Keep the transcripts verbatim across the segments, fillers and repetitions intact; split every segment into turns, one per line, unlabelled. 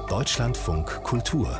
Deutschlandfunk Kultur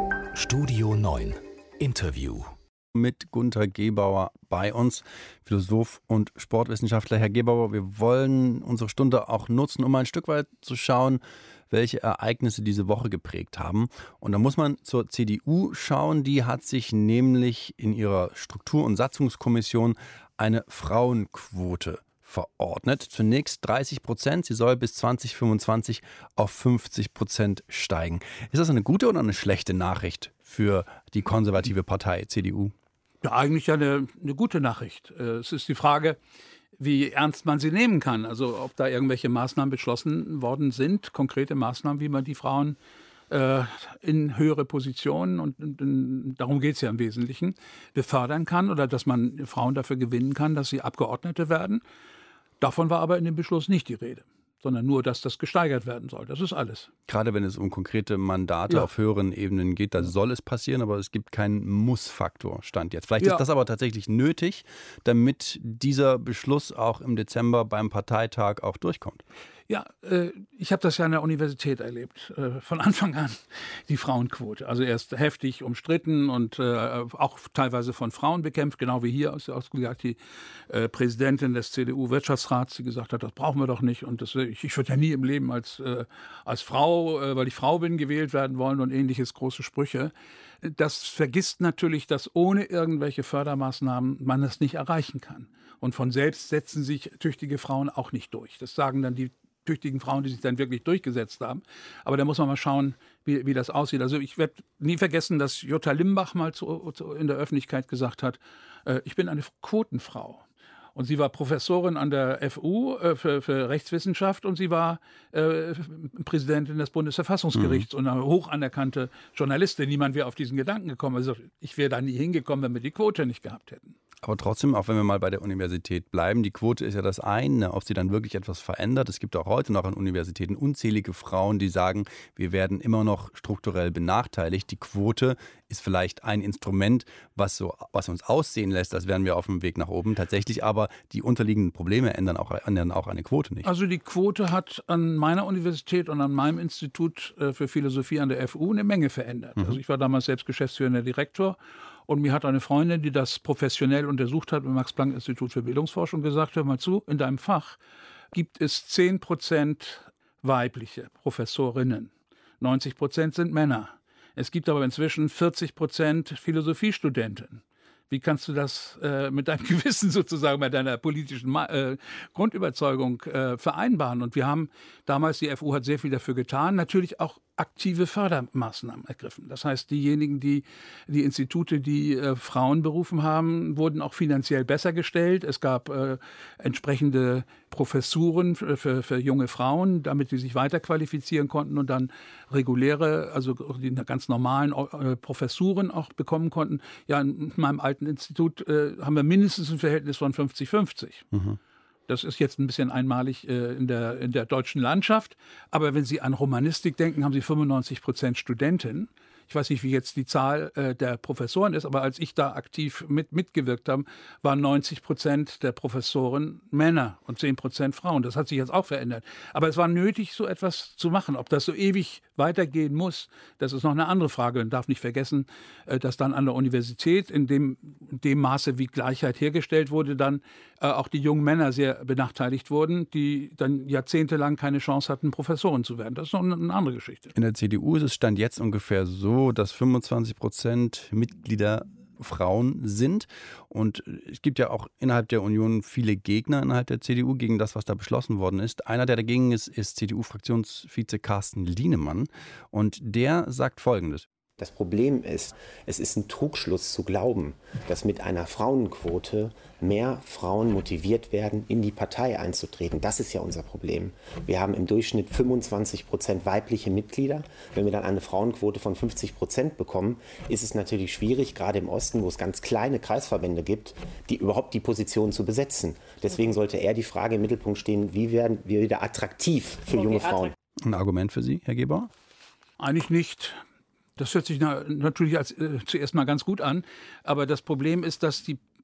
Studio neun Interview
mit Gunter Gebauer bei uns, Philosoph und Sportwissenschaftler. Herr Gebauer, wir wollen unsere Stunde auch nutzen, um ein Stück weit zu schauen, welche Ereignisse diese Woche geprägt haben. Und da muss man zur C D U schauen. Die hat sich nämlich in ihrer Struktur- und Satzungskommission eine Frauenquote verordnet. Zunächst dreißig Prozent. Sie soll bis zwanzig fünfundzwanzig auf fünfzig Prozent steigen. Ist das eine gute oder eine schlechte Nachricht für die konservative Partei C D U?
Ja, eigentlich ja eine, eine gute Nachricht. Es ist die Frage, wie ernst man sie nehmen kann. Also ob da irgendwelche Maßnahmen beschlossen worden sind, konkrete Maßnahmen, wie man die Frauen äh, in höhere Positionen, und, und, und darum geht es ja im Wesentlichen, befördern kann oder dass man Frauen dafür gewinnen kann, dass sie Abgeordnete werden. Davon war aber in dem Beschluss nicht die Rede, sondern nur, dass das gesteigert werden soll. Das ist alles.
Gerade wenn es um konkrete Mandate
Ja.
auf höheren Ebenen geht, da soll es passieren, aber es gibt keinen Muss-Faktor, Stand jetzt. Vielleicht
Ja.
ist das aber tatsächlich nötig, damit dieser Beschluss auch im Dezember beim Parteitag auch durchkommt.
Ja, äh, ich habe das ja an der Universität erlebt, äh, von Anfang an, die Frauenquote. Also erst heftig umstritten und äh, auch teilweise von Frauen bekämpft, genau wie hier aus, ausgesagt die äh, Präsidentin des C D U-Wirtschaftsrats, die gesagt hat, das brauchen wir doch nicht. Und das, ich, ich würde ja nie im Leben als, äh, als Frau, äh, weil ich Frau bin, gewählt werden wollen und ähnliches, große Sprüche. Das vergisst natürlich, dass ohne irgendwelche Fördermaßnahmen man das nicht erreichen kann. Und von selbst setzen sich tüchtige Frauen auch nicht durch. Das sagen dann die tüchtigen Frauen, die sich dann wirklich durchgesetzt haben. Aber da muss man mal schauen, wie, wie das aussieht. Also ich werde nie vergessen, dass Jutta Limbach mal zu, zu, in der Öffentlichkeit gesagt hat, äh, ich bin eine Quotenfrau. Und sie war Professorin an der F U äh, für, für Rechtswissenschaft und sie war äh, Präsidentin des Bundesverfassungsgerichts mhm. und eine hoch anerkannte Journalistin. Niemand wäre auf diesen Gedanken gekommen. Also ich wäre da nie hingekommen, wenn wir die Quote nicht gehabt hätten.
Aber trotzdem, auch wenn wir mal bei der Universität bleiben, die Quote ist ja das eine, ob sie dann wirklich etwas verändert. Es gibt auch heute noch an Universitäten unzählige Frauen, die sagen, wir werden immer noch strukturell benachteiligt. Die Quote ist vielleicht ein Instrument, was, so, was uns aussehen lässt, als wären wir auf dem Weg nach oben. Tatsächlich aber die unterliegenden Probleme ändern auch, ändern auch eine Quote nicht.
Also die Quote hat an meiner Universität und an meinem Institut für Philosophie an der F U eine Menge verändert. Mhm. Also ich war damals selbst geschäftsführender Direktor. Und mir hat eine Freundin, die das professionell untersucht hat im Max-Planck-Institut für Bildungsforschung, gesagt, hör mal zu, in deinem Fach gibt es zehn Prozent weibliche Professorinnen. neunzig Prozent sind Männer. Es gibt aber inzwischen vierzig Prozent Philosophiestudenten. Wie kannst du das äh, mit deinem Gewissen sozusagen, mit deiner politischen Ma- äh, Grundüberzeugung äh, vereinbaren? Und wir haben damals, die F U hat sehr viel dafür getan, natürlich auch aktive Fördermaßnahmen ergriffen. Das heißt, diejenigen, die die Institute, die äh, Frauen berufen haben, wurden auch finanziell besser gestellt. Es gab äh, entsprechende Professuren für, für, für junge Frauen, damit sie sich weiterqualifizieren konnten und dann reguläre, also die ganz normalen äh, Professuren auch bekommen konnten. Ja, in meinem alten Institut äh, haben wir mindestens ein Verhältnis von fünfzig fünfzig. Mhm. Das ist jetzt ein bisschen einmalig äh, in der, in der deutschen Landschaft. Aber wenn Sie an Romanistik denken, haben Sie fünfundneunzig Prozent Studentinnen. Ich weiß nicht, wie jetzt die Zahl äh, der Professoren ist, aber als ich da aktiv mit, mitgewirkt habe, waren neunzig Prozent der Professoren Männer und zehn Prozent Frauen. Das hat sich jetzt auch verändert. Aber es war nötig, so etwas zu machen. Ob das so ewig weitergehen muss, das ist noch eine andere Frage. Man darf nicht vergessen, äh, dass dann an der Universität in dem, in dem Maße, wie Gleichheit hergestellt wurde, dann äh, auch die jungen Männer sehr benachteiligt wurden, die dann jahrzehntelang keine Chance hatten, Professoren zu werden. Das ist noch eine, eine andere Geschichte.
In der C D U ist es Stand jetzt ungefähr so, dass fünfundzwanzig Prozent Mitglieder Frauen sind. Und es gibt ja auch innerhalb der Union viele Gegner innerhalb der C D U gegen das, was da beschlossen worden ist. Einer, der dagegen ist, ist C D U-Fraktionsvize Carsten Lienemann. Und der sagt Folgendes.
Das Problem ist, es ist ein Trugschluss zu glauben, dass mit einer Frauenquote mehr Frauen motiviert werden, in die Partei einzutreten. Das ist ja unser Problem. Wir haben im Durchschnitt fünfundzwanzig Prozent weibliche Mitglieder. Wenn wir dann eine Frauenquote von fünfzig Prozent bekommen, ist es natürlich schwierig, gerade im Osten, wo es ganz kleine Kreisverbände gibt, die überhaupt die Position zu besetzen. Deswegen sollte eher die Frage im Mittelpunkt stehen, wie werden wir wieder attraktiv für junge Frauen.
Ein Argument für Sie, Herr Gebauer?
Eigentlich nicht. Das hört sich na, natürlich als, äh, zuerst mal ganz gut an. Aber das Problem ist, dass die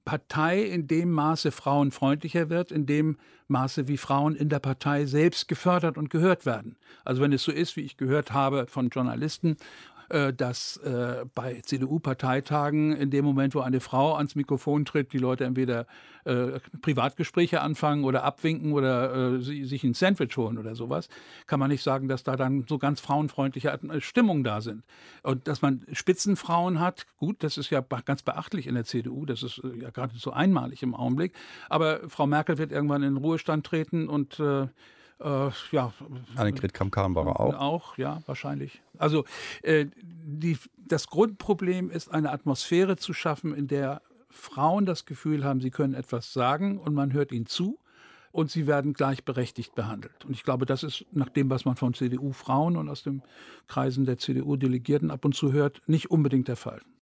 Partei in dem Maße frauenfreundlicher wird, in dem Maße, wie Frauen in der Partei selbst gefördert und gehört werden. Also wenn es so ist, wie ich gehört habe von Journalisten, dass äh, bei C D U-Parteitagen in dem Moment, wo eine Frau ans Mikrofon tritt, die Leute entweder äh, Privatgespräche anfangen oder abwinken oder äh, sie, sich ein Sandwich holen oder sowas, kann man nicht sagen, dass da dann so ganz frauenfreundliche Stimmungen da sind. Und dass man Spitzenfrauen hat, gut, das ist ja ganz beachtlich in der C D U, das ist äh, ja geradezu einmalig im Augenblick, aber Frau Merkel wird irgendwann in den Ruhestand treten und äh, Äh, ja.
Annegret Kramp-Karrenbauer auch.
Auch, ja, wahrscheinlich. Also äh, die, das Grundproblem ist, eine Atmosphäre zu schaffen, in der Frauen das Gefühl haben, sie können etwas sagen und man hört ihnen zu und sie werden gleichberechtigt behandelt. Und ich glaube, das ist nach dem, was man von C D U-Frauen und aus den Kreisen der C D U-Delegierten ab und zu hört, nicht unbedingt der Fall.